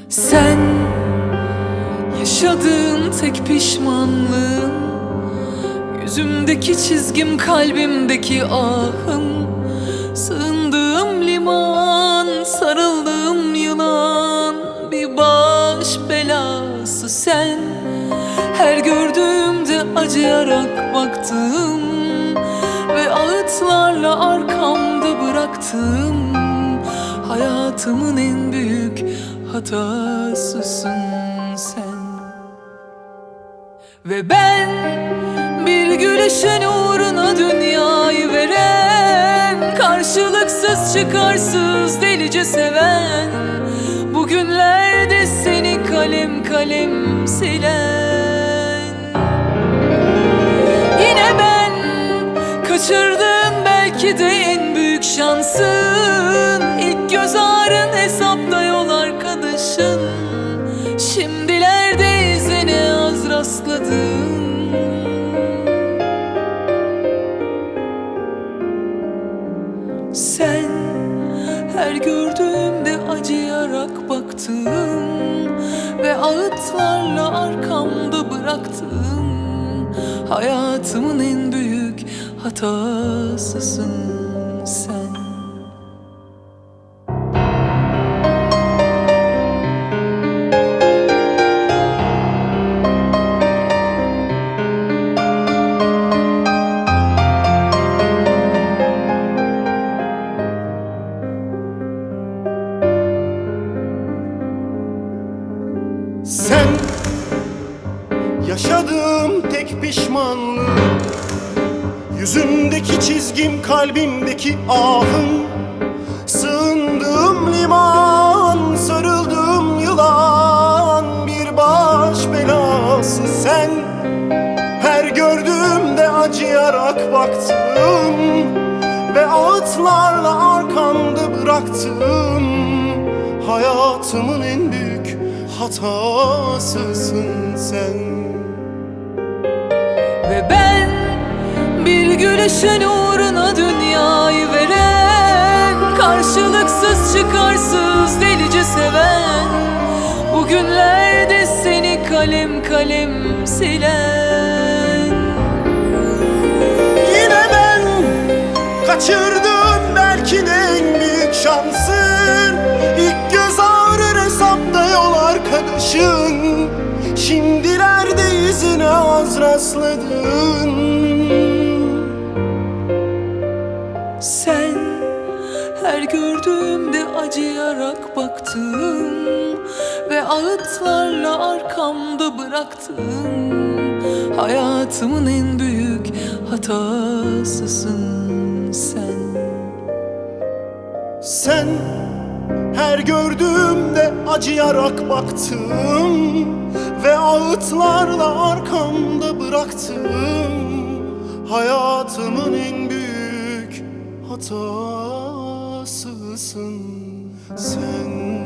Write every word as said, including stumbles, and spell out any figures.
Sen yaşadığın tek pişmanlığım, yüzümdeki çizgim, kalbimdeki ahım, sığındığım liman, sarıldığım yılan, bir baş belası sen. Her gördüğümde acıyarak baktım ve ağıtlarla arkamda bıraktım. Hayatımın en büyük hatasısın sen. Ve ben bir gülüşün uğruna dünyayı veren, karşılıksız çıkarsız delice seven, bugünlerde seni kalem kalem silen. Yine ben kaçırdığın belki de en büyük şansın, ilk göz ağrın, hesapta yol arkadaşın, şimdilerde izine az rastladın. Sen her gördüğümde acıyarak baktım ve ağıtlarla arkamda bıraktım. Hayatımın en büyük hatasısın sen. Sen yaşadığım tek pişmanlığım, yüzümdeki çizgim, kalbimdeki ahım, sığındığım liman, sarıldığım yılan, bir baş belası sen. Her gördüğümde acıyarak baktım ve ağıtlarla arkamda bıraktım. Hayatımın en büyük hatasısın sen. Ve ben bir gülüşün uğruna dünyayı veren, karşılıksız çıkarsız delice seven, bugünlerde seni kalem kalem silen. Yine ben kaçırdım belki de en büyük şansın, ilk göz ağrır, hesapta yol arkadaşın, şimdilerde izine az rastladın. Sen her gördüğümde acıyarak baktım ve ağıtlarla arkamda bıraktım. Hayatımın en büyük hatasısın sen. Sen her gördüğümde acıyarak baktım ve ağıtlarla arkamda bıraktım. Hayatımın en büyük hatasısın sen.